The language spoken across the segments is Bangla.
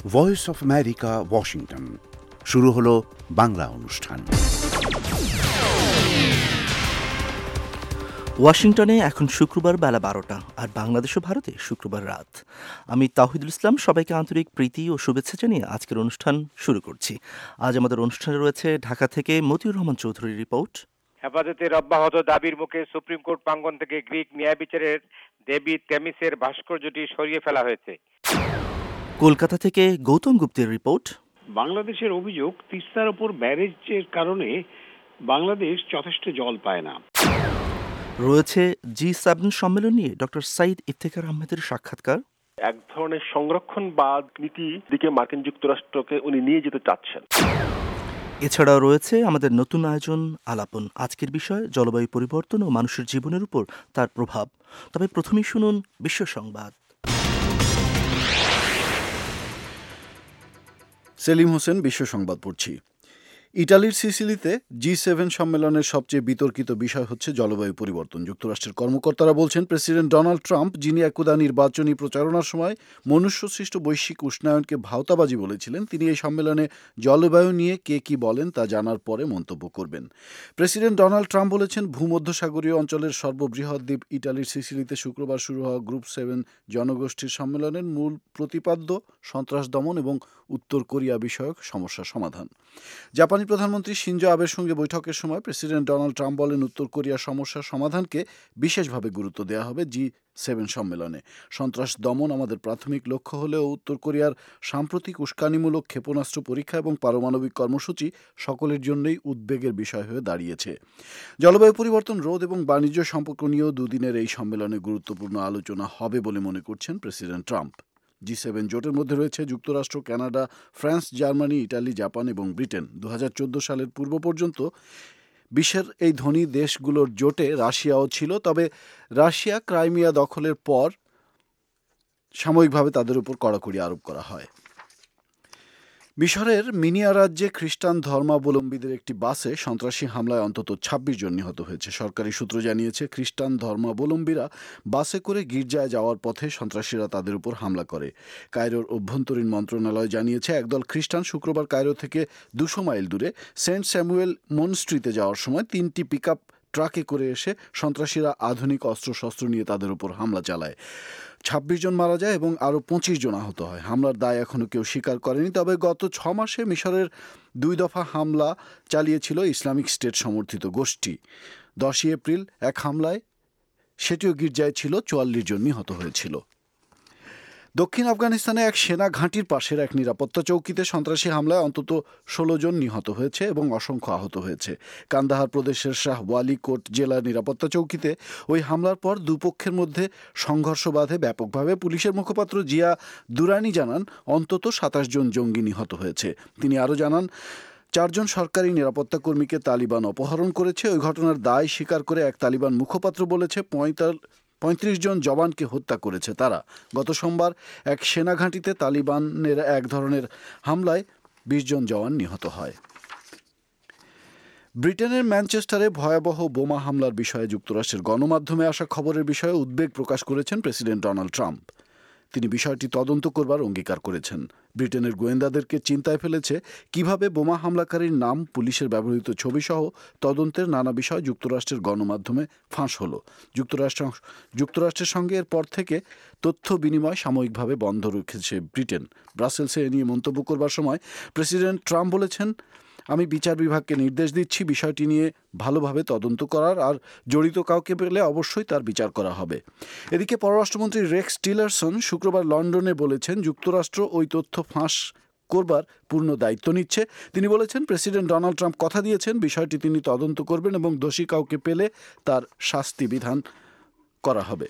Voice of America, Washington. শুরু হলো বাংলা অনুষ্ঠান। ওয়াশিংটনে এখন শুক্রবার বেলা 12টা, আর বাংলাদেশ ও ভারতে শুক্রবার রাত। আমি তাওহিদুল ইসলাম সবাইকে আন্তরিক প্রীতি ও শুভেচ্ছা জানিয়ে আজকের অনুষ্ঠান শুরু করছি। আজ আমাদের অনুষ্ঠানে রয়েছে ঢাকা থেকে মতিউর রহমান চৌধুরীর রিপোর্ট। হেফাজতের অব্যাহত দাবির মুখে সুপ্রিম কোর্ট প্রাঙ্গণ থেকে গ্রিক ন্যায় বিচারের দেবী থেমিসের ভাস্কর্যটি সরিয়ে ফেলা হয়েছে। কলকাতা থেকে গৌতম গুপ্তের রিপোর্ট। বাংলাদেশের অভিযোগ, তিস্তার ওপর ব্যারেজের কারণে বাংলাদেশ যথেষ্ট জল পায় না। রয়েছে G7 সম্মেলন নিয়ে ডক্টর সাইদ ইফতেখার আহমেদের সাক্ষাৎকার। এক ধরনের সংরক্ষণবাদ নীতি দিকে মার্কিন যুক্তরাষ্ট্রকে উনি নিয়ে যেতে চাচ্ছেন। এছাড়াও রয়েছে আমাদের নতুন আয়োজন আলাপন। আজকের বিষয় জলবায়ু পরিবর্তন ও মানুষের জীবনের উপর তার প্রভাব। তবে প্রথমেই শুনুন বিশ্ব সংবাদ। সেলিম হোসেন বিশ্ব সংবাদ পড়ছি। ইটালির সিসিলিতে G7 সম্মেলনের সবচেয়ে বিতর্কিত বিষয় হচ্ছে জলবায়ু পরিবর্তন। যুক্তরাষ্ট্রের কর্মকর্তারা বলছেন, প্রেসিডেন্ট ডোনাল্ড ট্রাম্প, যিনি একদা নির্বাচনী প্রচারণার সময় মনুষ্যসৃষ্ট বৈশ্বিক উষ্ণায়নকে ভাওতাবাজি বলেছিলেন, তিনি এই সম্মেলনে জলবায়ু নিয়ে কে কি বলেন তা জানার পরে মন্তব্য করবেন। প্রেসিডেন্ট ডোনাল্ড ট্রাম্প বলেছেন, ভূমধ্যসাগরীয় অঞ্চলের সর্ববৃহৎ দ্বীপ ইটালির সিসিলিতে শুক্রবার শুরু হওয়া গ্রুপ 7 জনগোষ্ঠীর সম্মেলনের মূল প্রতিপাদ্য সন্ত্রাস দমন এবং উত্তর কোরিয়া বিষয়ক সমস্যা সমাধান। জাপানি প্রধানমন্ত্রী শিনজো আবের সঙ্গে বৈঠকের সময় প্রেসিডেন্ট ডোনাল্ড ট্রাম্প বলেন, উত্তর কোরিয়ার সমস্যার সমাধানকে বিশেষভাবে গুরুত্ব দেওয়া হবে G7 সম্মেলনে। সন্ত্রাস দমন আমাদের প্রাথমিক লক্ষ্য হলেও উত্তর কোরিয়ার সাম্প্রতিক উস্কানিমূলক ক্ষেপণাস্ত্র পরীক্ষা এবং পারমাণবিক কর্মসূচি সকলের জন্যই উদ্বেগের বিষয় হয়ে দাঁড়িয়েছে। জলবায়ু পরিবর্তন রোধ এবং বাণিজ্য সম্পর্ক নিয়েও দুদিনের এই সম্মেলনে গুরুত্বপূর্ণ আলোচনা হবে বলে মনে করছেন প্রেসিডেন্ট ট্রাম্প। G7 জোটের মধ্যে রয়েছে যুক্তরাষ্ট্র, Canada, France, Germany, Italy, Japan এবং ব্রিটেন। 2014 সালের পূর্ব পর্যন্ত বিশ্বের এই ধনী দেশগুলোর জোটে রাশিয়াও ছিল, তবে রাশিয়া ক্রাইমিয়া দখলের পর সাময়িকভাবে তাদের উপর কড়াকড়ি আরোপ করা হয়। মিশরের মিনিয়া রাজ্যে খ্রিস্টান ধর্মাবলম্বীদের একটি বাসে সন্ত্রাসী হামলায় অন্তত 26 জন নিহত হয়েছে। সরকারি সূত্র জানিয়েছে, খ্রিস্টান ধর্মাবলম্বীরা বাসে করে গির্জায় যাওয়ার পথে সন্ত্রাসীরা তাদের উপর হামলা করে। কায়রোর অভ্যন্তরীণ মন্ত্রণালয় জানিয়েছে, একদল খ্রিস্টান শুক্রবার কায়রো থেকে 200 মাইল দূরে সেন্ট স্যামুয়েল মনস্ট্রিতে যাওয়ার সময় 3টি পিকআপ ট্রাকে করে এসে সন্ত্রাসীরা আধুনিক অস্ত্রশস্ত্র নিয়ে তাদের উপর হামলা চালায়। 26 জন মারা যায় এবং আরও 25 জন আহত হয়। হামলার দায় এখনও কেউ স্বীকার করেনি, তবে গত 6 মাসে মিশরের 2 দফা হামলা চালিয়েছিল ইসলামিক স্টেট সমর্থিত গোষ্ঠী। 10ই এপ্রিল এক হামলায় সেটিও গির্জায় ছিল, 44 জন নিহত হয়েছিল। দক্ষিণ আফগানিস্তানে এক সেনা ঘাঁটির পাশের এক নিরাপত্তা চৌকিতে সন্ত্রাসী হামলায় অন্তত 16 জন নিহত হয়েছে এবং অসংখ্য আহত হয়েছে। কান্দাহার প্রদেশের শাহ ওয়ালি কোট জেলার নিরাপত্তা চৌকিতে ওই হামলার পর দুপক্ষের মধ্যে সংঘর্ষ বাধে ব্যাপকভাবে। পুলিশের মুখপাত্র জিয়া দুরানি জানান, অন্তত 27 জন জঙ্গি নিহত হয়েছে। তিনি আরও জানান, 4 জন সরকারি নিরাপত্তা কর্মীকে তালিবান অপহরণ করেছে। ওই ঘটনার দায় স্বীকার করে এক তালিবান মুখপাত্র বলেছে, 35 জন জওয়ানকে হত্যা করেছে তারা। গত সোমবার এক সেনাঘাঁটিতে তালিবানের এক ধরনের হামলায় 20 জন জওয়ান নিহত হয়। ব্রিটেনের ম্যানচেস্টারে ভয়াবহ বোমা হামলার বিষয়ে যুক্তরাষ্ট্রের গণমাধ্যমে আসা খবরের বিষয়ে উদ্বেগ প্রকাশ করেছেন প্রেসিডেন্ট ডোনাল্ড ট্রাম্প। তিনি বিষয়টি তদন্ত করবার অঙ্গীকার করেছেন। ব্রিটেনের গোয়েন্দাদেরকে চিন্তায় ফেলেছে কিভাবে বোমা হামলাকারীর নাম, পুলিশের ব্যবহৃত ছবিসহ তদন্তের নানা বিষয় যুক্তরাষ্ট্রের গণমাধ্যমে ফাঁস হলো। যুক্তরাষ্ট্রের সঙ্গে এরপর থেকে তথ্য বিনিময় সাময়িকভাবে বন্ধ রেখেছে ব্রিটেন। ব্রাসেলসে এ নিয়ে মন্তব্য করবার সময় প্রেসিডেন্ট ট্রাম্প বলেছেন, আমি বিচার বিভাগকে নির্দেশ দিচ্ছি বিষয়টি নিয়ে ভালোভাবে তদন্ত করার, আর জড়িত কাউকে পেলে অবশ্যই তার বিচার করা হবে। এদিকে পররাষ্ট্রমন্ত্রী রেক্স টিলারসন শুক্রবার লন্ডনে বলেছেন, যুক্তরাষ্ট্র ওই তথ্য ফাঁস করবার পূর্ণ দায়িত্ব নিচ্ছে। তিনি বলেছেন, প্রেসিডেন্ট ডোনাল্ড ট্রাম্প কথা দিয়েছেন বিষয়টি তিনি তদন্ত করবেন এবং দোষী কাউকে পেলে তার শাস্তি বিধান করা হবে।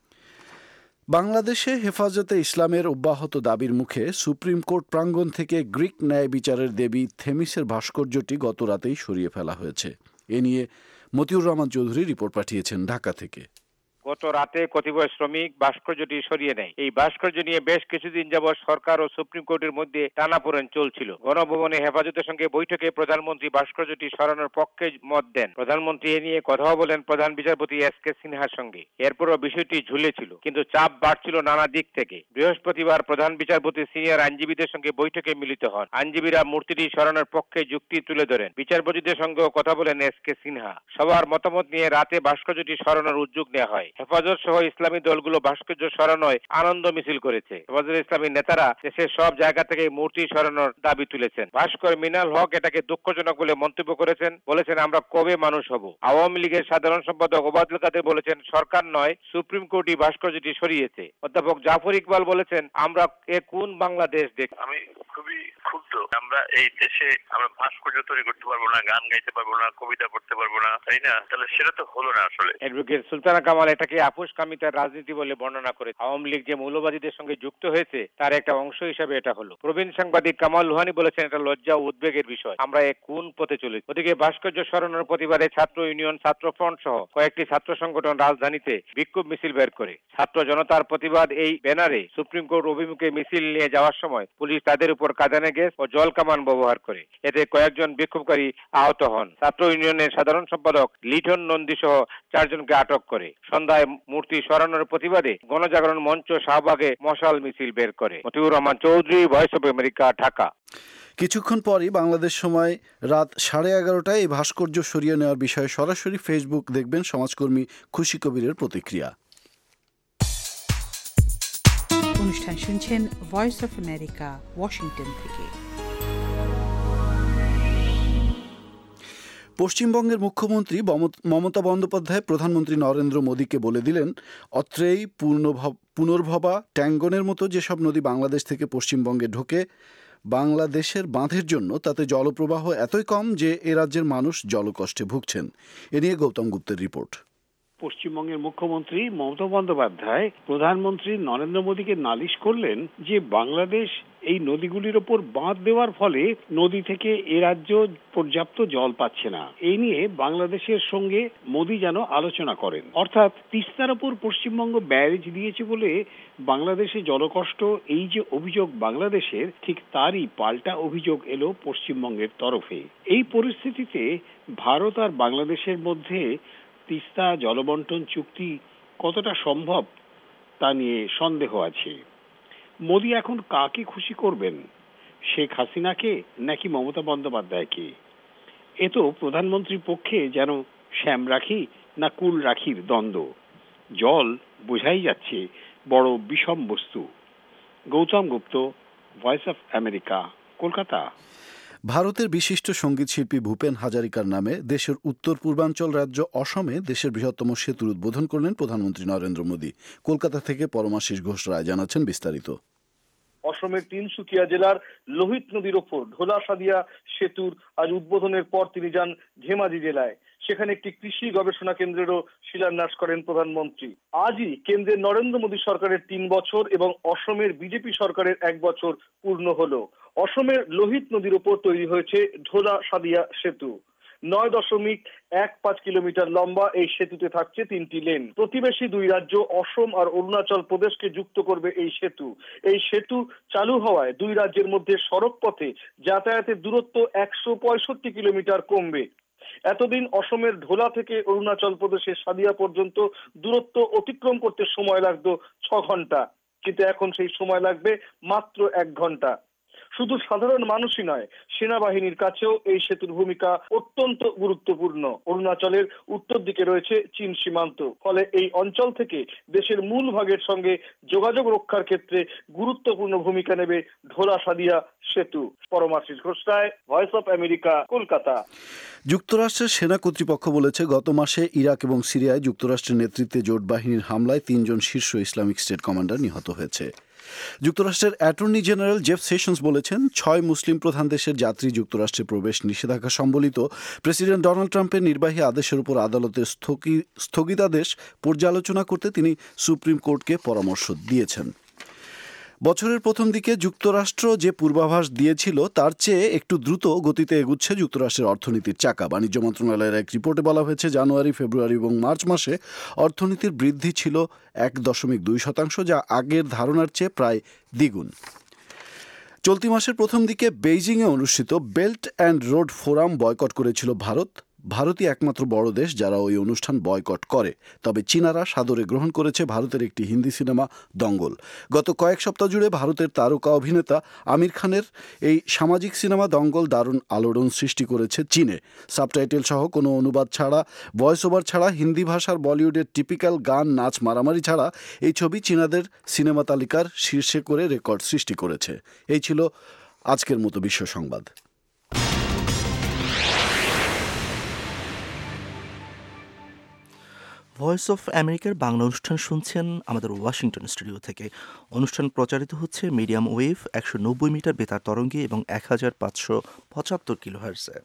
বাংলাদেশে হেফাজতে ইসলামের অব্যাহত দাবির মুখে সুপ্রিম কোর্ট প্রাঙ্গণ থেকে গ্রিক ন্যায় বিচারের দেবী থেমিসের ভাস্কর্যটি গত রাতেই সরিয়ে ফেলা হয়েছে। এ নিয়ে মতিউর রহমান চৌধুরী রিপোর্ট পাঠিয়েছেন ঢাকা থেকে। গত রাতে কতিপয় শ্রমিক ভাস্কর্যটি সরিয়ে নেয়। এই ভাস্কর্য নিয়ে বেশ কিছুদিন যাবৎ সরকার ও সুপ্রিম কোর্টের মধ্যে টানাপোড়েন চলছিল। গণভবনে হেফাজতের সঙ্গে বৈঠকে প্রধানমন্ত্রী ভাস্কর্যটি সরানোর পক্ষে মত দেন। প্রধানমন্ত্রী এ নিয়ে কথাও বলেন প্রধান বিচারপতি এস.কে. সিনহার সঙ্গে। এরপরও বিষয়টি ঝুলেছিল, কিন্তু চাপ বাড়ছিল নানা দিক থেকে। বৃহস্পতিবার প্রধান বিচারপতি সিনিয়র আইনজীবীদের সঙ্গে বৈঠকে মিলিত হন। আইনজীবীরা মূর্তিটি সরানোর পক্ষে যুক্তি তুলে ধরেন। বিচারপতিদের সঙ্গেও কথা বলেন এস.কে. সিনহা। সবার মতামত নিয়ে রাতে ভাস্কর্যটি সরানোর উদ্যোগ নেওয়া হয়। হেফাজত সহ ইসলামী দলগুলো ভাস্কর্য সরানোয় আনন্দ মিছিল করেছে। হেফাজত ইসলামী নেতারা দেশের সব জায়গা থেকে মূর্তি সরানোর দাবি তুলেছেন। ভাস্কর মিনাল হক এটাকে দুঃখজনক বলে মন্তব্য করেছেন। বলেছেন, আমরা কবে মানুষ হব। আওয়ামী লীগের সাধারণ সম্পাদক ওবায়দুল কাদের বলেছেন, সরকার নয় সুপ্রিম কোর্টই ভাস্কর্যটি সরিয়েছে। অধ্যাপক জাফর ইকবাল বলেছেন, আমরা এ কোন বাংলাদেশ দেখি। আমি খুবই ক্ষুব্ধ। আমরা এই দেশে আমরা ভাস্কর্য তৈরি করতে পারবো না, গান গাইতে পারবো না, কবিতা পড়তে পারবো না, তাই না? তাহলে সেটা তো হলো না আসলে। অ্যাডভোকেট সুলতানা কামাল এটাকে আপোষকামিতার রাজনীতি বলে বর্ণনা করে। আওয়ামী লীগ যে মৌলবাদীদের সঙ্গে যুক্ত হয়েছে তার একটা অংশ হিসাবে এটা হলো। প্রবীণ সাংবাদিক কামাল লোহানী বলেছেন, এটা লজ্জা ও উদ্বেগের বিষয়। আমরা এক কোন পথে চলেছি। ওদিকে ভাস্কর্য সরানোর প্রতিবাদে ছাত্র ইউনিয়ন, ছাত্র ফ্রন্ট সহ কয়েকটি ছাত্র সংগঠন রাজধানীতে বিক্ষোভ মিছিল বের করে। ছাত্র জনতার প্রতিবাদ এই ব্যানারে সুপ্রিম কোর্ট অভিমুখে মিছিল নিয়ে যাওয়ার সময় পুলিশ তাদের উপর কাঁদানে গ্যাস ও জল কামান ব্যবহার করে। এতে কয়েকজন বিক্ষোভকারী আহত হন। ছাত্র ইউনিয়নের সাধারণ সম্পাদক লিটন নন্দী সহ 4 জনকে আটক করে। সন্ধ্যায় মূর্তি সরানোর প্রতিবাদে গণজাগরণ মঞ্চ শাহবাগে মশাল মিছিল বের করে। Motiur Rahman Chowdhury, voice of America, Dhaka. কিছুক্ষণ পরই বাংলাদেশ সময় রাত 11:30টায় এই ভাস্কর্য সরিয়ে নেওয়ার বিষয়ে সরাসরি ফেসবুক দেখবেন সমাজকর্মী খুশি কবিরের প্রতিক্রিয়া। অনুষ্ঠান শুনছেন ভয়েস অফ আমেরিকা, ওয়াশিংটন থেকে। পশ্চিমবঙ্গের মুখ্যমন্ত্রী মমতা বন্দ্যোপাধ্যায় প্রধানমন্ত্রী নরেন্দ্র মোদীকে বলে দিলেন, অত্রেই পুনর্ভবা, ট্যাঙ্গনের মতো যেসব নদী বাংলাদেশ থেকে পশ্চিমবঙ্গে ঢোকে বাংলাদেশের বাঁধের জন্য তাতে জলপ্রবাহ এতই কম যে এ রাজ্যের মানুষ জলকষ্টে ভুগছেন। এ নিয়ে গৌতম গুপ্তের রিপোর্ট। পশ্চিমবঙ্গের মুখ্যমন্ত্রী মমতা বন্দ্যোপাধ্যায় প্রধানমন্ত্রী নরেন্দ্র মোদীকে নালিশ করলেন যে বাংলাদেশ এই নদীগুলির ওপর বাঁধ দেওয়ার ফলে নদী থেকে এ রাজ্য পর্যাপ্ত জল পাচ্ছে না। এই নিয়ে বাংলাদেশের সঙ্গে মোদী যেন আলোচনা করেন। অর্থাৎ তিস্তার ওপর পশ্চিমবঙ্গ ব্যারেজ দিয়েছে বলে বাংলাদেশে জলকষ্ট, এই যে অভিযোগ বাংলাদেশের, ঠিক তারই পাল্টা অভিযোগ এলো পশ্চিমবঙ্গের তরফে। এই পরিস্থিতিতে ভারত আর বাংলাদেশের মধ্যে তিস্তা জলবন্টন চুক্তি কতটা সম্ভব তা নিয়ে সন্দেহ আছে। মোদী এখন কাকে খুশি করবেন, শেখ হাসিনাকে নাকি মমতা বন্দ্যোপাধ্যায়কে? এ তো প্রধানমন্ত্রীর পক্ষে যেন শ্যাম রাখি না কুল রাখির দ্বন্দ্ব। জল বোঝাই যাচ্ছে বড় বিষম বস্তু। Gautam Gupta, voice of America, Kolkata. ভারতের বিশিষ্ট সঙ্গীতশিল্পী ভূপেন হাজারিকার নামে দেশের উত্তর পূর্বাঞ্চল রাজ্য অসমে দেশের বৃহত্তম সেতুর উদ্বোধন করলেন প্রধানমন্ত্রী নরেন্দ্র মোদী। কলকাতা থেকে পরমাশিস ঘোষ রায় জানাচ্ছেন বিস্তারিত। অসমের তিনসুকিয়া জেলার লোহিত নদীর ওপর ঢোলা সাদিয়া সেতুর আজ উদ্বোধনের পর তিনি যান ধেমাজি জেলায়। সেখানে একটি কৃষি গবেষণা কেন্দ্রেরও শিলান্যাস করেন প্রধানমন্ত্রী। আজই কেন্দ্রের নরেন্দ্র মোদী সরকারের 3 বছর এবং অসমের বিজেপি সরকারের 1 বছর পূর্ণ হলো। অসমের লোহিত নদীর ওপর তৈরি হয়েছে ঢোলা সাদিয়া সেতু। 9.15 কিলোমিটার লম্বা এই সেতুতে থাকছে 3টি লেন। প্রতিবেশী 2 রাজ্য অসম আর অরুণাচল প্রদেশকে যুক্ত করবে এই সেতু। এই সেতু চালু হওয়ায় 2 রাজ্যের মধ্যে সড়ক পথে যাতায়াতের দূরত্ব 165 কিলোমিটার কমবে। এতদিন অসমের ঢোলা থেকে অরুণাচল প্রদেশের সাদিয়া পর্যন্ত দূরত্ব অতিক্রম করতে সময় লাগতো 6 ঘন্টা, কিন্তু এখন সেই সময় লাগবে মাত্র 1 ঘন্টা। শুধু সাধারণ মানুষই নয়, সেনাবাহিনীর কাছেও এই সেতুর ভূমিকা অত্যন্ত গুরুত্বপূর্ণ। অরুণাচলের উত্তর দিকে রয়েছে চীন সীমান্ত, ফলে এই অঞ্চল থেকে দেশের মূল ভাগের সঙ্গে যোগাযোগ রক্ষার ক্ষেত্রে গুরুত্বপূর্ণ ভূমিকা নেবে ঢোলা সাদিয়া সেতু। Paramashis Ghosh Roy, voice of America, Kolkata. যুক্তরাষ্ট্রের সেনা কর্তৃপক্ষ বলেছে, গত মাসে ইরাক এবং সিরিয়ায় যুক্তরাষ্ট্রের নেতৃত্বে জোট বাহিনীর হামলায় 3 জন শীর্ষ ইসলামিক স্টেট কমান্ডার নিহত হয়েছে। যুক্তরাষ্ট্রের অ্যাটর্নি জেনারেল জেফ সেশনস বলেছেন, 6 মুসলিম প্রধান দেশের যাত্রী যুক্তরাষ্ট্রে প্রবেশ নিষেধাজ্ঞা সম্বলিত প্রেসিডেন্ট ডোনাল্ড ট্রাম্পের নির্বাহী আদেশের উপর আদালতের স্থগিতাদেশ পর্যালোচনা করতে তিনি সুপ্রিম কোর্টকে পরামর্শ দিয়েছেন। বছরের প্রথম দিকে যুক্তরাষ্ট্র যে পূর্বাভাস দিয়েছিল তার চেয়ে একটু দ্রুত গতিতে এগুচ্ছে যুক্তরাষ্ট্রের অর্থনীতির চাকা। বাণিজ্য মন্ত্রণালয়ের এক রিপোর্টে বলা হয়েছে, জানুয়ারি, ফেব্রুয়ারি এবং মার্চ মাসে অর্থনীতির বৃদ্ধি ছিল 1.2%, যা আগের ধারণার চেয়ে প্রায় দ্বিগুণ। চলতি মাসের প্রথম দিকে বেইজিংয়ে অনুষ্ঠিত belt and road forum boycott করেছিল ভারত। ভারতই একমাত্র বড় দেশ যারা ওই অনুষ্ঠান বয়কট করে। তবে চীনারা সাদরে গ্রহণ করেছে ভারতের একটি হিন্দি সিনেমা দঙ্গল। গত কয়েক সপ্তাহ জুড়ে ভারতের তারকা অভিনেতা আমির খানের এই সামাজিক সিনেমা দঙ্গল দারুণ আলোড়ন সৃষ্টি করেছে চীনে। সাবটাইটেল সহ কোনো অনুবাদ ছাড়া, ভয়েস ওভার ছাড়া, হিন্দি ভাষার বলিউডের টিপিক্যাল গান, নাচ, মারামারি ছাড়া এই ছবি চীনাদের সিনেমা তালিকার শীর্ষে করে রেকর্ড সৃষ্টি করেছে। এই ছিল আজকের মতো বিশ্ব সংবাদ। ভয়েস অফ আমেরিকার বাংলা অনুষ্ঠান শুনছেন আমাদের ওয়াশিংটন স্টুডিও থেকে। অনুষ্ঠান প্রচারিত হচ্ছে মিডিয়াম ওয়েভ 190 মিটার বেতার তরঙ্গে এবং 1575 কিলোহার্টজে।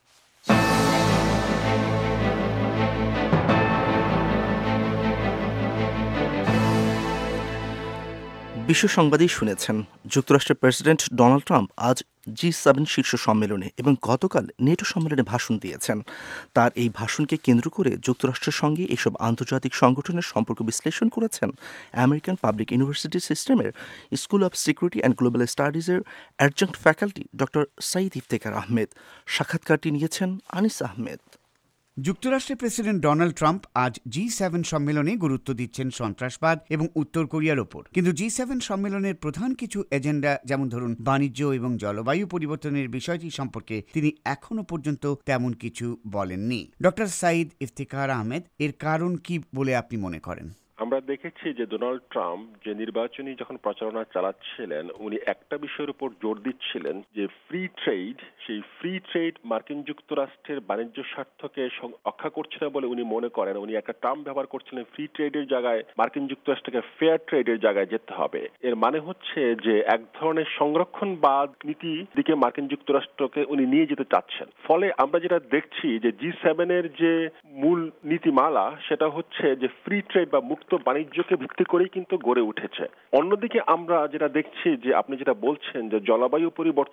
বিশ্ব সংবাদেই শুনেছেন, যুক্তরাষ্ট্রের প্রেসিডেন্ট ডোনাল্ড ট্রাম্প আজ G7 শীর্ষ সম্মেলনে এবং গতকাল নেটো সম্মেলনে ভাষণ দিয়েছেন। তার এই ভাষণকে কেন্দ্র করে যুক্তরাষ্ট্রের সঙ্গে এসব আন্তর্জাতিক সংগঠনের সম্পর্ক বিশ্লেষণ করেছেন আমেরিকান পাবলিক ইউনিভার্সিটি সিস্টেমের school of security and global স্টাডিজের adjunct faculty doctor Sayeed Iftekhar Ahmed. সাক্ষাৎকারটি নিয়েছেন আনিস আহমেদ। যুক্তরাষ্ট্রের প্রেসিডেন্ট ডোনাল্ড ট্রাম্প আজ G7 সম্মেলনে গুরুত্ব দিচ্ছেন সন্ত্রাসবাদ এবং উত্তর কোরিয়ার ওপর। কিন্তু G7 সম্মেলনের প্রধান কিছু এজেন্ডা, যেমন ধরুন বাণিজ্য এবং জলবায়ু পরিবর্তনের বিষয়টি সম্পর্কে তিনি এখনো পর্যন্ত তেমন কিছু বলেননি। ডক্টর সাইদ ইফতেখার আহমেদ, এর কারণ কি বলে আপনি মনে করেন? আমরা দেখেছি যে ডোনাল্ড ট্রাম্প যে নির্বাচনী যখন প্রচারণা চালাচ্ছিলেন, উনি একটা বিষয়ের উপর জোর দিচ্ছিলেন যে ফ্রি ট্রেড, সেই ফ্রি ট্রেড মার্কিন যুক্তরাষ্ট্রের বাণিজ্য স্বার্থকে রক্ষা করছে না বলে উনি মনে করেন। উনি একটা টার্ম ব্যবহার করছিলেন, ফ্রি ট্রেডের জায়গায় মার্কিন যুক্তরাষ্ট্রকে ফেয়ার ট্রেডের জায়গায় যেতে হবে। এর মানে হচ্ছে যে এক ধরনের সংরক্ষণবাদ নীতি দিকে মার্কিন যুক্তরাষ্ট্রকে উনি নিয়ে যেতে চাচ্ছেন। ফলে আমরা যেটা দেখছি যে G7 এর যে মূল নীতিমালা, সেটা হচ্ছে যে ফ্রি ট্রেড বা মুক্ত বাণিজ্যকে ভিত্তি করেই কিন্তু গড়ে উঠেছে। অন্যদিকে আমরা যেটা দেখছি যে আপনি যেটা বলছেন যে জলবায়ু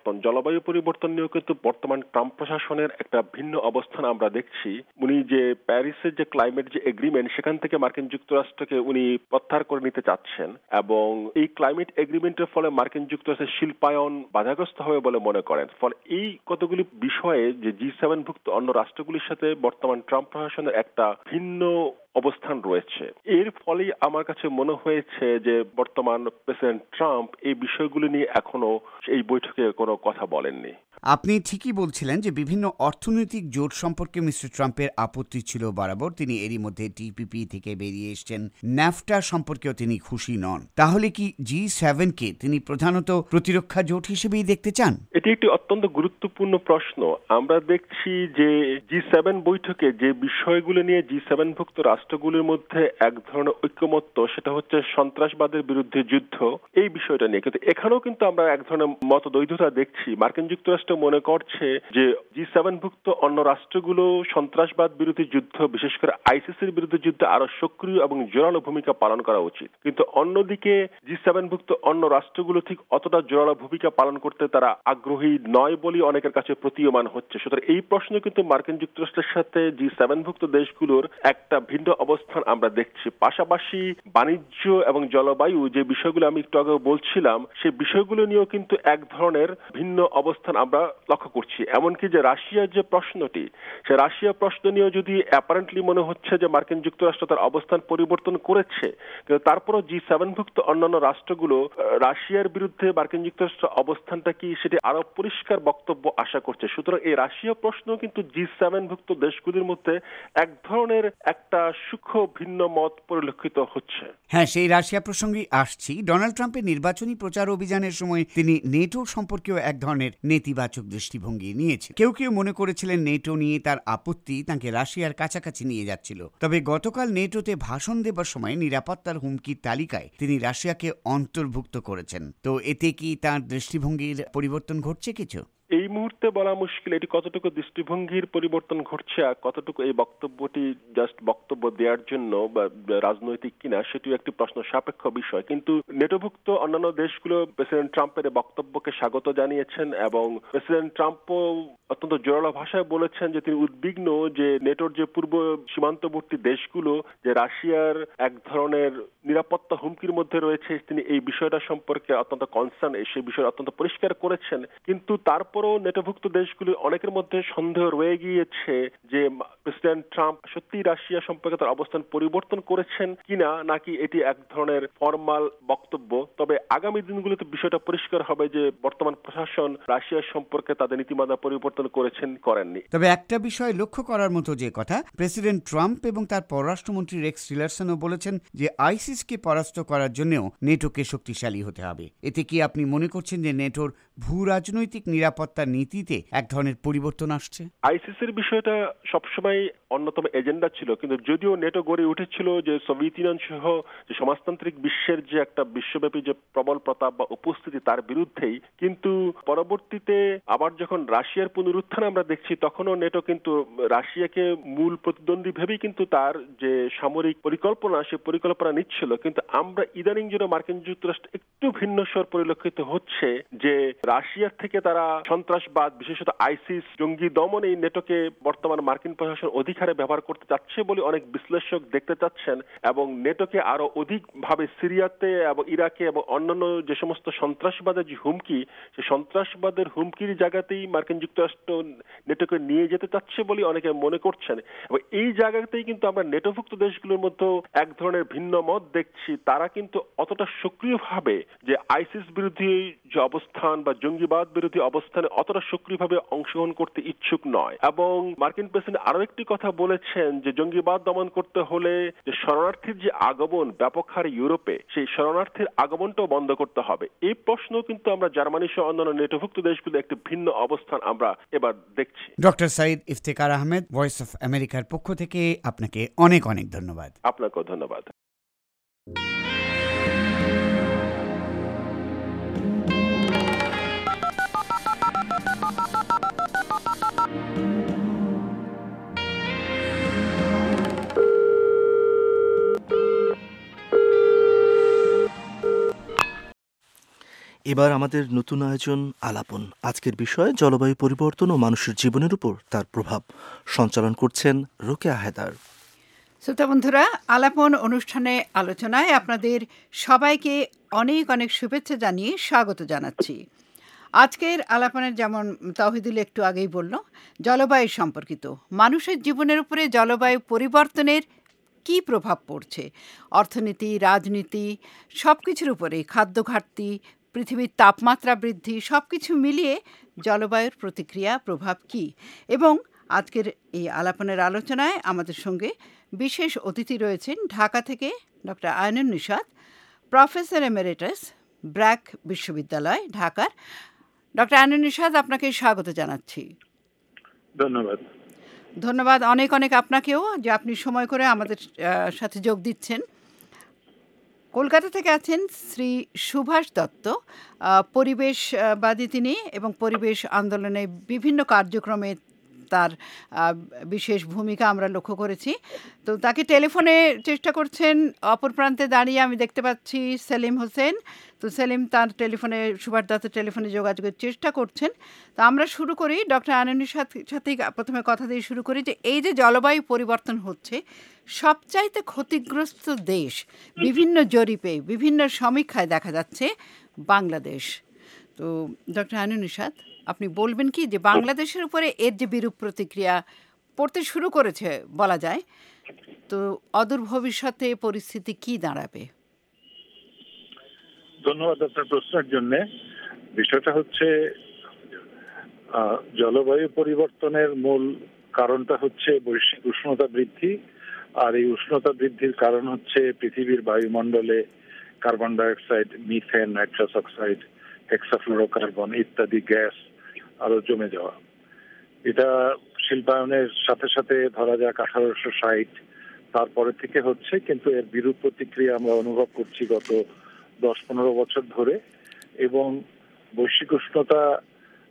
পরিবর্তন নিয়েও কিন্তু বর্তমান ট্রাম্প প্রশাসনের একটা ভিন্ন অবস্থান আমরা দেখছি। উনি যে প্যারিসের যে ক্লাইমেট যে এগ্রিমেন্ট, সেখান থেকে মার্কিন যুক্তরাষ্ট্রকে উনি প্রত্যাহার করে নিতে চাচ্ছেন এবং এই ক্লাইমেট এগ্রিমেন্টের ফলে মার্কিন যুক্তরাষ্ট্রের শিল্পায়ন বাধাগ্রস্ত হবে বলে মনে করেন। ফলে এই কতগুলি বিষয়ে যে G7 ভুক্ত অন্য রাষ্ট্রগুলির সাথে বর্তমান ট্রাম্প প্রশাসনের একটা ভিন্ন অবস্থান রয়েছে। এর ফলেই আমার কাছে মনে হয়েছে যে বর্তমান প্রেসিডেন্ট ট্রাম্প এই বিষয়গুলি নিয়ে এখনো এই বৈঠকে কোনো কথা বলেননি। আপনি ঠিকই বলছিলেন যে বিভিন্ন অর্থনৈতিক জোট সম্পর্কে মিস্টার ট্রাম্পের আপত্তি ছিল বরাবর। তিনি এরই মধ্যে TPP থেকে বেরিয়ে এসছেন, NAFTA সম্পর্কেও তিনি খুশি নন। তাহলে কি G7-কে তিনি প্রধানত প্রতিরক্ষা জোট হিসেবেই দেখতে চান? এটি একটি অত্যন্ত গুরুত্বপূর্ণ প্রশ্ন। আমরা দেখছি যে G7 বৈঠকে যে বিষয়গুলো নিয়ে G7 ভুক্ত রাষ্ট্রগুলির মধ্যে এক ধরনের ঐক্যমত্য, সেটা হচ্ছে সন্ত্রাসবাদের বিরুদ্ধে যুদ্ধ, এই বিষয়টা নিয়ে। কিন্তু এখানেও কিন্তু আমরা এক ধরনের মতদ্বৈধতা দেখছি। মার্কিন যুক্তরাষ্ট্র মনে করছে যে G7 ভুক্ত অন্য রাষ্ট্রগুলো সন্ত্রাসবাদ বিরোধী যুদ্ধ, বিশেষ করে ISIS-এর বিরুদ্ধে যুদ্ধে আরো সক্রিয় এবং জোরালো ভূমিকা পালন করা উচিত। কিন্তু অন্যদিকে G7 ভুক্ত অন্য রাষ্ট্রগুলো ঠিক অতটা জোরালো ভূমিকা পালন করতে তারা আগ্রহী নয় বলে অনেকের কাছে প্রতীয়মান হচ্ছে। সুতরাং এই প্রশ্ন কিন্তু মার্কিন যুক্তরাষ্ট্রের সাথে G7 ভুক্ত দেশগুলোর একটা ভিন্ন অবস্থান আমরা দেখছি। পাশাপাশি বাণিজ্য এবং জলবায়ু যে বিষয়গুলো আমি একটু আগে বলছিলাম, সেই বিষয়গুলো নিয়েও কিন্তু এক ধরনের ভিন্ন অবস্থান আমরা লক্ষ্য করছি। এমনকি যে রাশিয়ার যে প্রশ্নটি, সে রাশিয়া প্রশ্ন নিয়েও যদি অ্যাপারেন্টলি মনে হচ্ছে যে মার্কিন যুক্তরাষ্ট্র তার অবস্থান পরিবর্তন করেছে, কিন্তু তারপরও G7 ভুক্ত অন্যান্য রাষ্ট্রগুলো রাশিয়ার বিরুদ্ধে মার্কিন যুক্তরাষ্ট্র অবস্থানটা কি, সেটি আরো পরিষ্কার বক্তব্য আশা করছে। সুতরাং এই রাশিয়া প্রশ্ন কিন্তু G7 ভুক্ত দেশগুলির মধ্যে এক ধরনের একটা সূক্ষ্ম ভিন্ন মত পরিলক্ষিত হচ্ছে। হ্যাঁ, সেই রাশিয়া প্রসঙ্গেই আসছি। ডোনাল্ড ট্রাম্পের নির্বাচনী প্রচার অভিযানের সময় তিনি নেটো সম্পর্কেও এক ধরনের নেতিবাচক দৃষ্টিভঙ্গি নিয়েছেন। কেউ কেউ মনে করেছিলেন নেটো নিয়ে তার আপত্তি তাকে রাশিয়ার কাছাকাছি নিয়ে যাচ্ছিল। তবে গতকাল নেটোতে ভাষণ দেবার সময় নিরাপত্তার হুমকির তালিকায় তিনি রাশিয়াকে অন্তর্ভুক্ত করেছেন। তো এতে কি তার দৃষ্টিভঙ্গির পরিবর্তন ঘটছে কিছু? এই মুহূর্তে বলা মুশকিল এটি কতটুকু দৃষ্টিভঙ্গির পরিবর্তন ঘটছে আর কতটুকু এই বক্তব্যটি জাস্ট বক্তব্য দেওয়ার জন্য বা রাজনৈতিক কিনা সেটিও একটি প্রশ্ন সাপেক্ষ বিষয়। কিন্তু নেটোভুক্ত অন্যান্য দেশগুলো প্রেসিডেন্ট ট্রাম্পের বক্তব্যকে স্বাগত জানিয়েছেন এবং প্রেসিডেন্ট ট্রাম্পও অত্যন্ত জোরালো ভাষায় বলেছেন যে তিনি উদ্বিগ্ন যে নেটোর যে পূর্ব সীমান্তবর্তী দেশগুলো যে রাশিয়ার এক ধরনের নিরাপত্তা হুমকির মধ্যে রয়েছে, তিনি এই বিষয়টা সম্পর্কে অত্যন্ত কনসার্ন, সেই বিষয়ে অত্যন্ত পরিষ্কার করেছেন। কিন্তু তারপরও নেটোভুক্ত দেশগুলি অনেকের মধ্যে সন্দেহ রয়ে গিয়েছে যে প্রেসিডেন্ট ট্রাম্প সত্যি রাশিয়া সম্পর্কে তার অবস্থান পরিবর্তন করেছেন কিনা, নাকি এটি এক ধরনের ফরমাল বক্তব্য। তবে আগামী দিনগুলোতে বিষয়টা পরিষ্কার হবে যে বর্তমান প্রশাসন রাশিয়ার সম্পর্কে তাদের নীতিমালা পরিবর্তন করেছেন করেননি। তবে একটা বিষয় লক্ষ্য করার মতো যে কথা, প্রেসিডেন্ট ট্রাম্প এবং তার পররাষ্ট্রমন্ত্রী রেক্স টিলারসনও বলেছেন যে আইসিসকে পরাস্ত করার জন্যও নেটোকে শক্তিশালী হতে হবে। এতে কি আপনি মনে করছেন যে নেটোর ভূ রাজনৈতিক নিরাপত্তা নীতিতে এক ধরনের পরিবর্তন আসছে? আইসিসের বিষয়টা সবসময় অন্যতম এজেন্ডা ছিল, কিন্তু যদিও নেটো গড়ে উঠেছিল যে সোভিয়েত ইউনিয়ন সহ যে সমাজতান্ত্রিক বিশ্বের যে একটা বিশ্বব্যাপী যে প্রবল প্রতাপ বা উপস্থিতি তার বিরুদ্ধেই, কিন্তু পরবর্তীতে আবার যখন রাশিয়ার পুনরুত্থান আমরা দেখছি তখনও নেটো কিন্তু রাশিয়াকে মূল প্রতিদ্বন্দ্বী ভেবেই কিন্তু তার যে সামরিক পরিকল্পনা সে পরিকল্পনা নিচ্ছিল। কিন্তু আমরা ইদানিং যেন মার্কিন যুক্তরাষ্ট্র একটু ভিন্ন স্বর পরিলক্ষিত হচ্ছে যে রাশিয়ার থেকে তারা সন্ত্রাসবাদ বিশেষত আইসিস জঙ্গি দমন এই নেটোকে বর্তমান মার্কিন প্রশাসন অধিকারে ব্যবহার করতে চাচ্ছে বলে অনেক বিশ্লেষক দেখতে চাচ্ছেন এবং নেটোকে আরো অধিকভাবে সিরিয়াতে এবং ইরাকে এবং অন্যান্য যে সমস্ত সন্ত্রাসবাদের যে হুমকি, সে সন্ত্রাসবাদের হুমকির জায়গাতেই মার্কিন যুক্তরাষ্ট্র নেটোকে নিয়ে যেতে চাচ্ছে বলে অনেকে মনে করছেন। এবং এই জায়গাতেই কিন্তু আমরা নেটোভুক্ত দেশগুলোর মধ্যে এক ধরনের ভিন্ন মত দেখছি। তারা কিন্তু অতটা সক্রিয়ভাবে যে আইসিস বিরোধী যে অবস্থান বা জঙ্গিবাদ বিরোধী অবস্থানে অতটা সক্রিয়ভাবে অংশগ্রহণ করতে ইচ্ছুক নয়। এবং মার্কিন প্রেসিডেন্ট আরো একটি কথা বলেছেন যে জঙ্গিবাদ দমন করতে হলে যে শরণার্থীর যে আগমন ব্যাপক হারে ইউরোপে, সেই শরণার্থীর আগমনটাও বন্ধ করতে হবে। এই প্রশ্ন কিন্তু আমরা জার্মানি সহ অন্যান্য নেটোভুক্ত দেশগুলো একটি ভিন্ন অবস্থান আমরা এবার দেখছি। Doctor Sayeed Iftekhar Ahmed, voice of আমেরিকার পক্ষ থেকে আপনাকে অনেক অনেক ধন্যবাদ। আপনাকেও ধন্যবাদ। এবার আমাদের নতুন আয়োজন আলাপন। আজকের বিষয় জলবায়ু পরিবর্তন ও মানুষের জীবনের উপর তার প্রভাব। সঞ্চালন করছেন রোকেয়া হায়দার। শ্রোতা বন্ধুরা, আলাপন অনুষ্ঠানে আলোচনায় আপনাদের সবাইকে অনেক অনেক শুভেচ্ছা জানিয়ে স্বাগত জানাচ্ছি। আজকের আলাপনের যেমন তাওহিদুল একটু আগেই বলল, জলবায়ু সম্পর্কিত। মানুষের জীবনের উপরে জলবায়ু পরিবর্তনের কী প্রভাব পড়ছে, অর্থনীতি, রাজনীতি, সব কিছুর উপরে, খাদ্য ঘাটতি, পৃথিবীর তাপমাত্রা বৃদ্ধি, সব কিছু মিলিয়ে জলবায়ুর প্রতিক্রিয়া প্রভাব কী। এবং আজকের এই আলাপনের আলোচনায় আমাদের সঙ্গে বিশেষ অতিথি রয়েছেন ঢাকা থেকে doctor Ainun Nishat, professor emeritus, BRAC বিশ্ববিদ্যালয় ঢাকার। ডক্টর আয়নুন নিশাত, আপনাকে স্বাগত জানাচ্ছি। ধন্যবাদ। ধন্যবাদ অনেক অনেক আপনাকেও যে আপনি সময় করে আমাদের সাথে যোগ দিচ্ছেন। কলকাতা থেকে আছেন শ্রী সুভাষ দত্ত, পরিবেশবাদী তিনি এবং পরিবেশ আন্দোলনে বিভিন্ন কার্যক্রমে তার বিশেষ ভূমিকা আমরা লক্ষ্য করেছি। তো তাকে টেলিফোনে চেষ্টা করছেন, অপর প্রান্তে দাঁড়িয়ে আমি দেখতে পাচ্ছি সেলিম হোসেন। তো সেলিম তার টেলিফোনে, সুভাষ দত্তের টেলিফোনে যোগাযোগের চেষ্টা করছেন। তো আমরা শুরু করি ডক্টর আনন্দের সাথেই প্রথমে কথা দিয়ে শুরু করি যে এই যে জলবায়ু পরিবর্তন হচ্ছে, সবচাইতে ক্ষতিগ্রস্ত দেশ বিভিন্ন জরিপে, বিভিন্ন সমীক্ষায় দেখা যাচ্ছে বাংলাদেশ। তো ডক্টর আনন্দ নিশাত, আপনি বলবেন কি যে বাংলাদেশের উপরে এর যে বিরূপ প্রতিক্রিয়া পড়তে শুরু করেছে বলা যায়, তো অদূর ভবিষ্যতে পরিস্থিতি কি দাঁড়াবে? ধন্যবাদ আপনার প্রশ্নের জন্য। বিষয়টা হচ্ছে জলবায়ু পরিবর্তনের মূল কারণটা হচ্ছে বৈশ্বিক উষ্ণতা বৃদ্ধি। আর এই উষ্ণতা বৃদ্ধির কারণ হচ্ছে পৃথিবীর বায়ুমণ্ডলে carbon dioxide, methane, nitrous oxide, hexafluorocarbon ইত্যাদি গ্যাস আরো জমে যাওয়া। এটা শিল্পায়নের সাথে সাথে ধরা যাক 1860 তারপরে থেকে হচ্ছে, কিন্তু এর বিরূপ প্রতিক্রিয়া আমরা অনুভব করছি গত 10-15 বছর ধরে। এবং বৈশ্বিক উষ্ণতা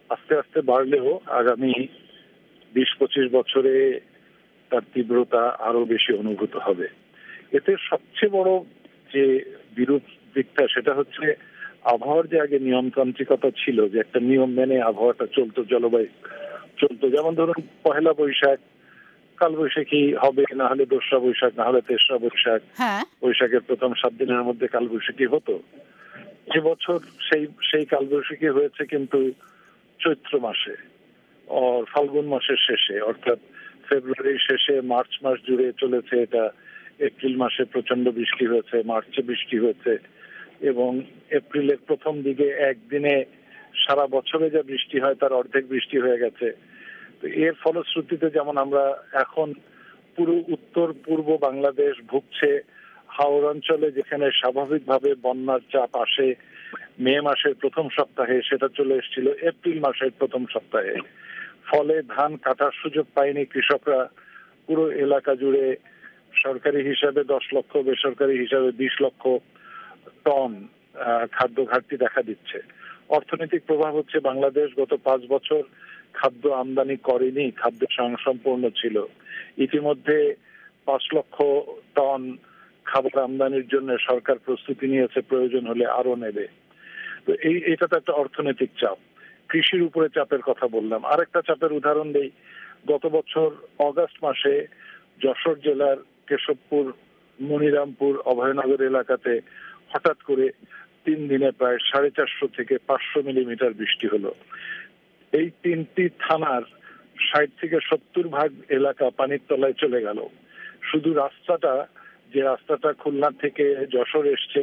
আস্তে আস্তে বাড়লেও আগামী 20-25 বছরে তার তীব্রতা আরো বেশি অনুভূত হবে। এতে সবচেয়ে বড় যে বিরূপ দিকটা সেটা হচ্ছে আবহাওয়ার যে আগে নিয়মতান্ত্রিকতা ছিল, যে একটা নিয়ম মেনে আবহাওয়াটা চলতো, জলবায়ু চলতো, যেমন ধরুন পহেলা বৈশাখ কালবৈশাখী হবে, না হলে দোসরা বৈশাখ, না হলে তেসরা বৈশাখ, বৈশাখের প্রথম 7 দিনের মধ্যে কালবৈশাখী হতো। এবছর সেই কালবৈশাখী হয়েছে কিন্তু চৈত্র মাসে, ফাল্গুন মাসের শেষে, অর্থাৎ ফেব্রুয়ারির শেষে মার্চ মাস জুড়ে চলেছে এটা। এপ্রিল মাসে প্রচন্ড বৃষ্টি হয়েছে, মার্চে বৃষ্টি হয়েছে, এবং এপ্রিলের প্রথম দিকে একদিনে সারা বছরে যা বৃষ্টি হয় তার অর্ধেক বৃষ্টি হয়ে গেছে। তো এর ফলশ্রুতিতে যেমন আমরা এখন পুরো উত্তর পূর্ব বাংলাদেশ ভুগছে হাওড় অঞ্চলে, যেখানে স্বাভাবিকভাবে বন্যার চাপ আসে মে মাসের প্রথম সপ্তাহে, সেটা চলে এসেছিল এপ্রিল মাসের প্রথম সপ্তাহে। ফলে ধান কাটার সুযোগ পায়নি কৃষকরা। পুরো এলাকা জুড়ে সরকারি হিসাবে 10 লক্ষ, বেসরকারি হিসাবে 20 লক্ষ টন খাদ্য ঘাটতি দেখা দিচ্ছে। অর্থনৈতিক প্রভাব হচ্ছে বাংলাদেশ গত 5 বছর খাদ্য আমদানি করেনি, খাদ্য স্বয়ংসম্পূর্ণ ছিল। ইতিমধ্যে 5 লক্ষ টন খাবার আমদানির জন্য সরকার প্রস্তুতি নিয়েছে, প্রয়োজন হলে আরো নেবে। তো এটা তো একটা অর্থনৈতিক চাপ। কৃষির উপরে চাপের কথা বললাম, আরেকটা চাপের উদাহরণ দেই। গত বছর অগাস্ট মাসে যশোর জেলার কেশবপুর, মনিরামপুর, অভয়নগর এলাকাতে হঠাৎ করে 3 দিনে প্রায় 450 থেকে 500 মিলিমিটার বৃষ্টি হলো। এই 3টি থানার 60 থেকে 70% এলাকা পানির তলায় চলে গেল। শুধু যে রাস্তাটা খুলনা থেকে যশোর এসছে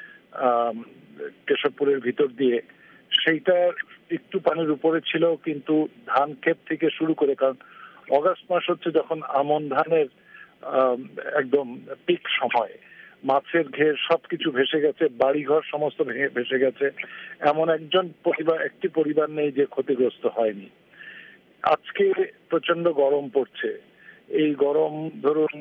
কেশবপুরের ভিতর দিয়ে, সেইটা একটু পানির উপরে ছিল, কিন্তু ধান ক্ষেত থেকে শুরু করে, কারণ অগাস্ট মাস হচ্ছে যখন আমন ধানের একদম পিক সময়, মাছের ঘের সবকিছু ভেসে গেছে, বাড়িঘর সমস্ত ভেসে গেছে। এমন একটি পরিবার নেই যে ক্ষতিগ্রস্ত হয়নি। আজকে প্রচন্ড গরম পড়ছে। এই গরম ধরুন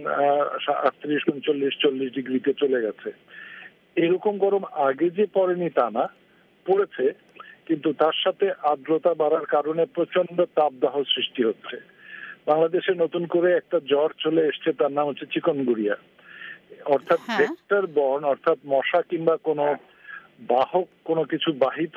38-39-40 ডিগ্রিতে চলে গেছে। এরকম গরম আগে যে পড়েনি তা না, পড়েছে, কিন্তু তার সাথে আর্দ্রতা বাড়ার কারণে প্রচন্ড তাপদাহ সৃষ্টি হচ্ছে। বাংলাদেশে নতুন করে একটা জ্বর চলে এসছে, তার নাম হচ্ছে চিকনগুনিয়া, অর্থাৎ ভেক্টর বর্ন, অর্থাৎ মশা কিংবা কোনো বাহক কোনো কিছু বাহিত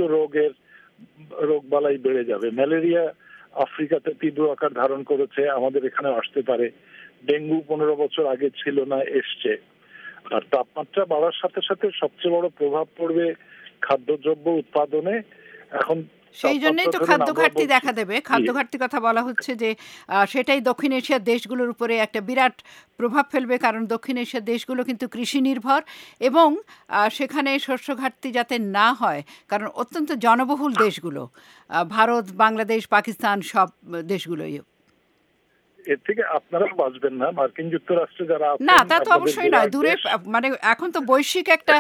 রোগবালাই বেড়ে যাবে। ম্যালেরিয়া আফ্রিকাতে তীব্র আকার ধারণ করেছে, আমাদের এখানে আসতে পারে। ডেঙ্গু 15 বছর আগে ছিল না, এসছে। আর তাপমাত্রা বাড়ার সাথে সাথে সবচেয়ে বড় প্রভাব পড়বে খাদ্যদ্রব্য উৎপাদনে। এখন সেই জন্যই তো খাদ্য ঘাটতি দেখা দেবে। খাদ্য ঘাটতির কথা বলা হচ্ছে যে সেটাই দক্ষিণ এশিয়ার দেশগুলোর উপরে একটা বিরাট প্রভাব ফেলবে, কারণ দক্ষিণ এশিয়ার দেশগুলো কিন্তু কৃষি নির্ভর, এবং সেখানে শস্য ঘাটতি যাতে না হয়, কারণ অত্যন্ত জনবহুল দেশগুলো, ভারত, বাংলাদেশ, পাকিস্তান, সব দেশগুলোই। এর থেকে আপনারা বাঁচবেন না, মার্কিন যুক্তরাষ্ট্রে যারা না, তা তো অবশ্যই নয়, দূরে, মানে এখন তো বৈশ্বিক একটা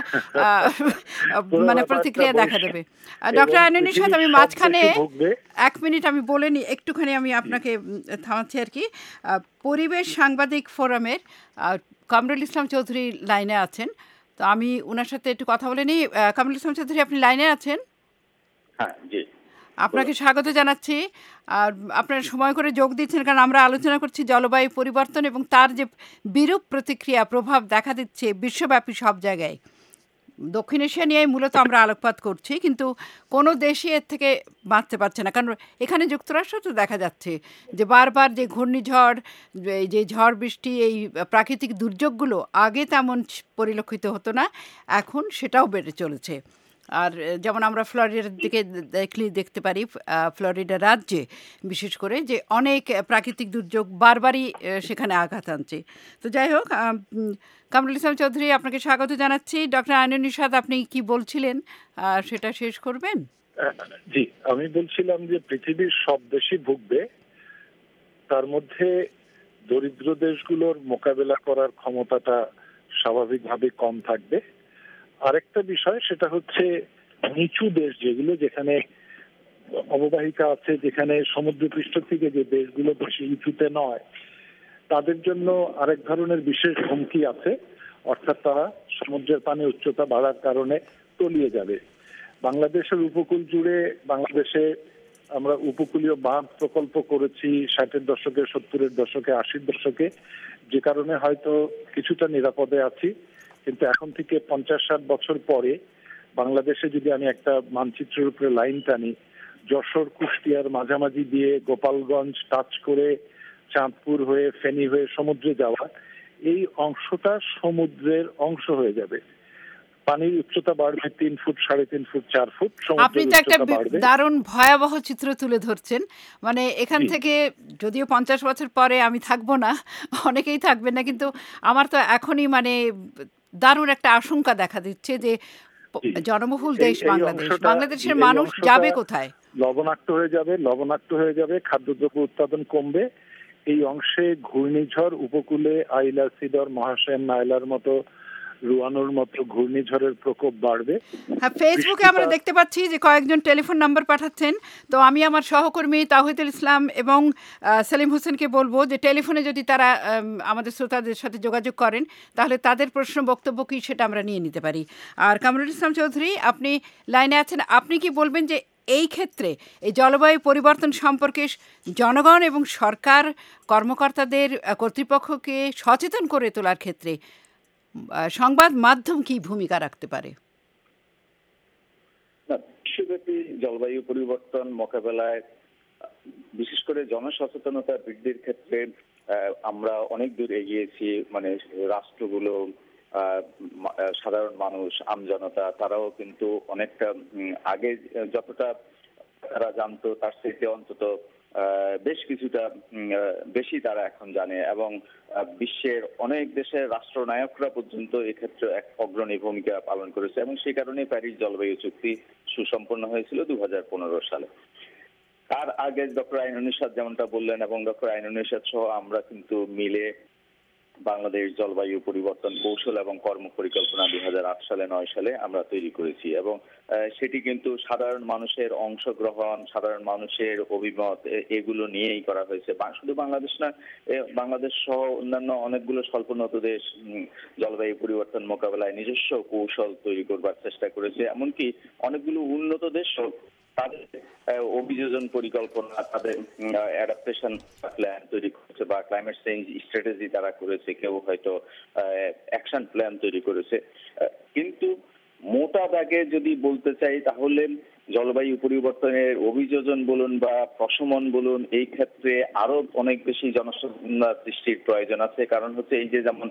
মানে প্রতিক্রিয়া দেখা দেবে। ডক্টর আইনুন নিশাত, আমি মাঝখানে 1 মিনিট আমি বলে নিই, একটুখানি আমি আপনাকে থামাচ্ছি আর কি। পরিবেশ সাংবাদিক ফোরামের কামরুল ইসলাম চৌধুরী লাইনে আছেন, তো আমি ওনার সাথে একটু কথা বলে নিই। কামরুল ইসলাম চৌধুরী, আপনি লাইনে আছেন? হ্যাঁ, জি। আপনাকে স্বাগত জানাচ্ছি, আর আপনারা সময় করে যোগ দিচ্ছেন, কারণ আমরা আলোচনা করছি জলবায়ু পরিবর্তন এবং তার যে বিরূপ প্রতিক্রিয়া, প্রভাব দেখা দিচ্ছে বিশ্বব্যাপী সব জায়গায়। দক্ষিণ এশিয়া নিয়েই মূলত আমরা আলোকপাত করছি, কিন্তু কোনো দেশই এর থেকে বাঁচতে পারছে না, কারণ এখানে যুক্তরাষ্ট্র তো দেখা যাচ্ছে যে বারবার যে ঘূর্ণিঝড়, যে ঝড় বৃষ্টি, এই প্রাকৃতিক দুর্যোগগুলো আগে তেমন পরিলক্ষিত হতো না, এখন সেটাও বেড়ে চলেছে। আর যেমন আমরা ফ্লোরিডার দিকে দেখতে পারি, ফ্লোরিডা রাজ্যে বিশেষ করে, যে অনেক প্রাকৃতিক দুর্যোগ বারবারই সেখানে আঘাত আনছে। তো যাই হোক, কামরুল ইসলাম চৌধুরী, আপনাকে স্বাগত জানাচ্ছি। ডক্টর আইনুন নিশাত, আপনি কি বলছিলেন সেটা শেষ করবেন? জি, আমি বলছিলাম যে পৃথিবীর সব দেশই ভুগবে, তার মধ্যে দরিদ্র দেশগুলোর মোকাবেলা করার ক্ষমতাটা স্বাভাবিকভাবে কম থাকবে। আরেকটা বিষয়, সেটা হচ্ছে নিচু দেশ যেগুলো, যেখানে অববাহিকা আছে, যেখানে সমুদ্রপৃষ্ঠ থেকে যে দেশগুলো বেশি উঁচুতে নয়, তাদের জন্য আরেক ধরনের বিশেষ হুমকি আছে, অর্থাৎ তারা সমুদ্রের পানি উচ্চতা বাড়ার কারণে তলিয়ে যাবে। বাংলাদেশের উপকূল জুড়ে, বাংলাদেশে আমরা উপকূলীয় বাঁধ প্রকল্প করেছি 60-এর দশকে, 70-এর দশকে, 80-র দশকে, যে কারণে হয়তো কিছুটা নিরাপদে আছি। কিন্তু এখন থেকে 50-60 বছর পরে বাংলাদেশে যদি আমি একটা মানচিত্রের উপরে লাইন টানি, যশোর কুষ্টিয়ার মাঝামাঝি দিয়ে গোপালগঞ্জ টাচ করে চাঁদপুর হয়ে ফেনী হয়ে সমুদ্রে যাওয়া, এই অংশটা সমুদ্রের অংশ হয়ে যাবে। পানির উচ্চতা বাড়বে 3 ফুট, 3.5 ফুট, 4 ফুট। আপনি তো একটা দারুণ ভয়াবহ চিত্র তুলে ধরছেন। মানে এখান থেকে যদিও 50 বছর পরে আমি থাকবো না, অনেকেই থাকবেন না, কিন্তু আমার তো এখনই মানে দারুণ একটা আশঙ্কা দেখা দিচ্ছে যে জনবহুল দেশ বাংলাদেশের মানুষ যাবে কোথায়? লবণাক্ত হয়ে যাবে, খাদ্যদ্রব্য উৎপাদন কমবে। এই অংশে ঘূর্ণিঝড়, উপকূলে আইলা, সিডর, মহাসেন, নাইলার মতো, রুয়ানোর মতো ঘূর্ণিঝড়ের প্রকোপ বাড়বে। হ্যাঁ, ফেসবুকে আমরা দেখতে পাচ্ছি যে কয়েকজন টেলিফোন নাম্বার পাঠাচ্ছেন। তো আমি আমার সহকর্মী তাওহিদুল ইসলাম এবং সেলিম হোসেনকে বলবো যে টেলিফোনে যদি তারা আমাদের শ্রোতাদের সাথে যোগাযোগ করেন, তাহলে তাদের প্রশ্ন বক্তব্য কি সেটা আমরা নিয়ে নিতে পারি। আর কামরুল ইসলাম চৌধুরী, আপনি লাইনে আছেন, আপনি কি বলবেন যে এই ক্ষেত্রে এই জলবায়ু পরিবর্তন সম্পর্কে জনগণ এবং সরকার কর্মকর্তাদের, কর্তৃপক্ষকে সচেতন করে তোলার ক্ষেত্রে সংবাদ মাধ্যম কি ভূমিকা রাখতে পারে? বিশ্বব্যাপী জলবায়ু পরিবর্তন মোকাবেলায় বিশেষ করে জনসচেতনতা বৃদ্ধির ক্ষেত্রে আমরা অনেক দূর এগিয়েছি। মানে রাষ্ট্রগুলো, সাধারণ মানুষ, আমজনতা, তারাও কিন্তু অনেকটা আগে যতটা তারা জানতো তার থেকে অন্তত বেশ কিছুটা বেশি তারা এখন জানে, এবং বিশ্বের অনেক দেশের রাষ্ট্রনায়করা পর্যন্ত এক্ষেত্রে এক অগ্রণী ভূমিকা পালন করেছে, এবং সেই কারণে প্যারিস জলবায়ু চুক্তি সুসম্পন্ন হয়েছিল 2015 সালে। তার আগে ডক্টর আইনুন নিশাত যেমনটা বললেন, এবং ডক্টর আইনুন নিশাত সহ আমরা কিন্তু মিলে বাংলাদেশ জলবায়ু পরিবর্তন কৌশল এবং কর্ম পরিকল্পনা 2008 সালে 9 সালে আমরা তৈরি করেছি, এবং সেটি কিন্তু সাধারণ মানুষের অংশগ্রহণ, সাধারণ মানুষের অভিমত, এগুলো নিয়েই করা হয়েছে। শুধু বাংলাদেশ না, বাংলাদেশ সহ অন্যান্য অনেকগুলো স্বল্পোন্নত দেশ জলবায়ু পরিবর্তন মোকাবেলায় নিজস্ব কৌশল তৈরি করবার চেষ্টা করেছে। এমনকি অনেকগুলো উন্নত দেশও তাদের অভিযোজন পরিকল্পনা, তাদের অ্যাডাপ্টেশন প্ল্যান তৈরি করেছে, বা ক্লাইমেট চেঞ্জ স্ট্র্যাটেজি তারা করেছে, কেউ হয়তো অ্যাকশন প্ল্যান তৈরি করেছে। কিন্তু মোটা দাগে যদি বলতে চাই, তাহলে জলবায়ু পরিবর্তনের অভিযোজন বলুন বা প্রশমন বলুন, এই ক্ষেত্রে আরো অনেক বেশি জনসচেতনতা সৃষ্টির প্রয়োজন আছে। কারণ হচ্ছে এই যে যেমন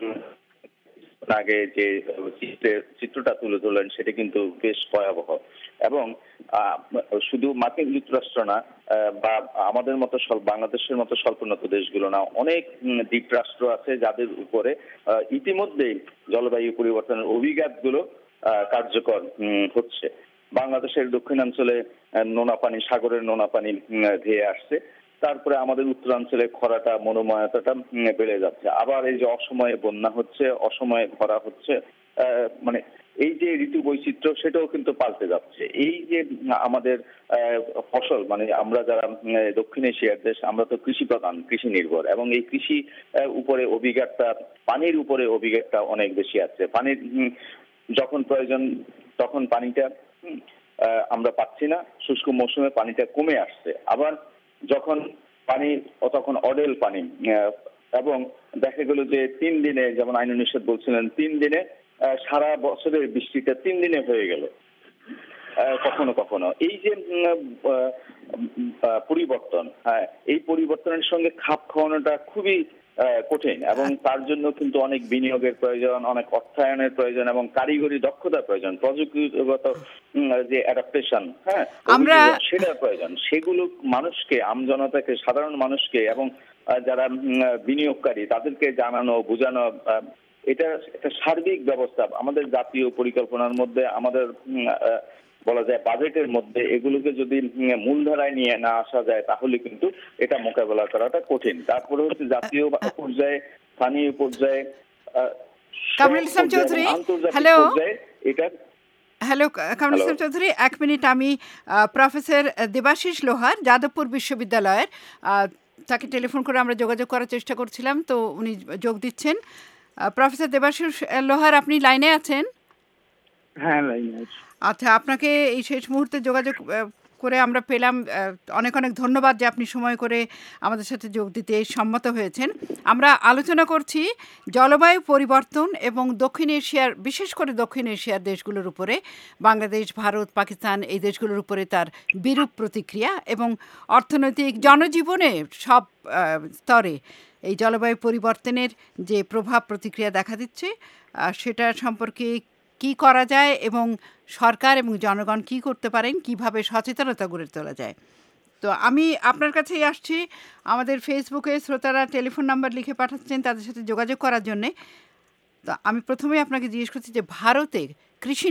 আগে যে চিত্রটা তুলে ধরলেন, সেটা কিন্তু বেশ ভয়াবহ, এবং শুধু মার্কিন যুক্তরাষ্ট্র না, বা আমাদের মতো বাংলাদেশের মতো স্বল্পোন্নত দেশগুলো না, অনেক দ্বীপরাষ্ট্র আছে যাদের উপরে ইতিমধ্যেই জলবায়ু পরিবর্তনের অভিঘাতগুলো কার্যকর হচ্ছে। বাংলাদেশের দক্ষিণাঞ্চলে নোনা পানি, সাগরের নোনা পানি ধেয়ে আসছে, তারপরে আমাদের উত্তরাঞ্চলে খরাটা, মনোময়তাটা বেড়ে যাচ্ছে, আবার এই যে অসময়ে বন্যা হচ্ছে, অসময়ে খরা হচ্ছে, মানে এই যে ঋতু বৈচিত্র্য সেটাও কিন্তু পাল্টে যাচ্ছে। এই যে আমাদের ফসল, মানে আমরা যারা দক্ষিণ এশিয়ার দেশ, আমরা তো কৃষি প্রধান, কৃষি নির্ভর, এবং এই কৃষি উপরে অভিঘাতটা, পানির উপরে অভিঘাতটা অনেক বেশি আছে। পানির যখন প্রয়োজন তখন পানিটা আমরা পাচ্ছি না, শুষ্ক মৌসুমে পানিটা কমে আসছে, আবার যখন পানি তখন অডেল পানি, এবং দেখা গেল যে 3 দিনে, যেমন আইনুন নিশাত বলছিলেন, 3 দিনে সারা বছরের বৃষ্টিটা 3 দিনে হয়ে গেল কখনো কখনো। এই যে পরিবর্তন, হ্যাঁ, এই পরিবর্তনের সঙ্গে খাপ খাওয়ানোটা খুবই কঠিন, এবং তার জন্য কিন্তু অনেক বিনিয়োগের প্রয়োজন, অনেক অর্থায়নের প্রয়োজন, এবং কারিগরি দক্ষতার প্রয়োজন, প্রযুক্তিগত যে অ্যাডাপ্টেশন, হ্যাঁ, সেটার প্রয়োজন। সেগুলো মানুষকে, আমজনতাকে, সাধারণ মানুষকে এবং যারা বিনিয়োগকারী তাদেরকে জানানো, বোঝানো, এটা একটা সার্বিক ব্যবস্থা। আমাদের জাতীয় পরিকল্পনার মধ্যে, আমাদের বলা যায় বাজেটের মধ্যে এগুলোকে যদি মূলধারায় নিয়ে না আসা যায়, তাহলে কিন্তু এটা মোকাবেলা করাটা কঠিন। তারপরে হচ্ছে জাতীয় পর্যায়ে, স্থানীয় পর্যায়ে, Kamrul Islam Chowdhury, hello. Hello Kamrul Islam Chowdhury, 1 minute. আমি প্রফেসর দেবাশিস লোহার, যাদবপুর বিশ্ববিদ্যালয়ের, তাকে টেলিফোন করে আমরা যোগাযোগ করার চেষ্টা করছিলাম, তো উনি যোগ দিচ্ছেন। প্রফেসর দেবাশিস লোহার, আপনি লাইনে আছেন? হ্যাঁ, লাইনে আছি। আচ্ছা, আপনাকে এই শেষ মুহূর্তে যোগাযোগ করে আমরা পেলাম। অনেক অনেক ধন্যবাদ যে আপনি সময় করে আমাদের সাথে যোগ দিতে সম্মত হয়েছেন। আমরা আলোচনা করছি জলবায়ু পরিবর্তন এবং দক্ষিণ এশিয়ার, বিশেষ করে দক্ষিণ এশিয়ার দেশগুলোর উপরে, বাংলাদেশ, ভারত, পাকিস্তান এই দেশগুলোর উপরে তার বিরূপ প্রতিক্রিয়া এবং অর্থনৈতিক, জনজীবনে সব স্তরে এই জলবায়ু পরিবর্তনের যে প্রভাব প্রতিক্রিয়া দেখা দিচ্ছে সেটা সম্পর্কে কি করা যায় এবং সরকার এবং জনগণ কি করতে পারেন, কিভাবে সচেতনতা গড়ে তোলা যায়। তো আমি আপনার কাছেই আসছি। আমাদের ফেসবুকে শ্রোতারা টেলিফোন নাম্বার লিখে পাঠাচ্ছেন তাদের সাথে যোগাযোগ করার জন্যে। তো আমি প্রথমেই আপনাকে জিজ্ঞেস করছি যে ভারতে কৃষি